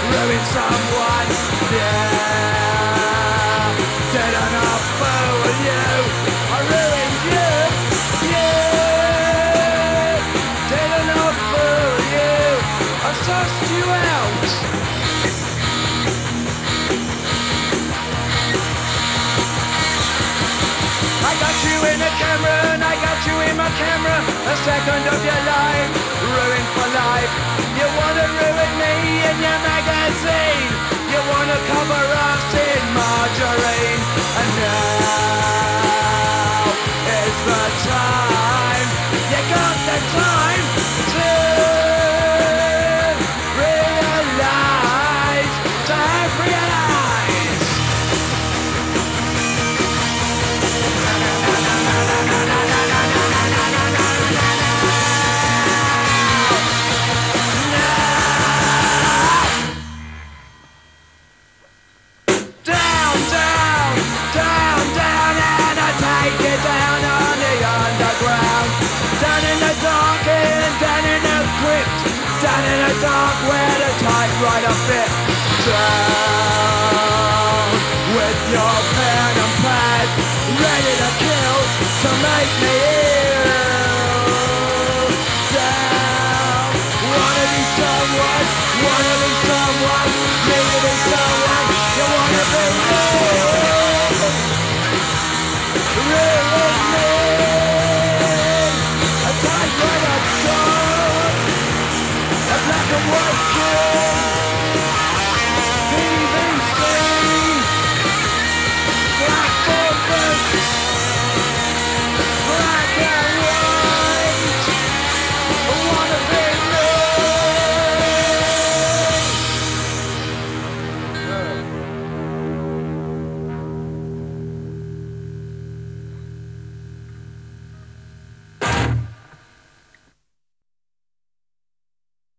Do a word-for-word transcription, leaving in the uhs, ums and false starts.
ruin someone. Yeah, did enough fool you. I ruined you. Yeah, did enough fool you. I sussed you out. I got you in the camera and I got you in my camera. A second of your life, ruined for life. You wanna ruin me in your magazine. You wanna cover us in margarine. And now is the time. You got the time to realize, to realize. Down in the dark where the typewriter fit.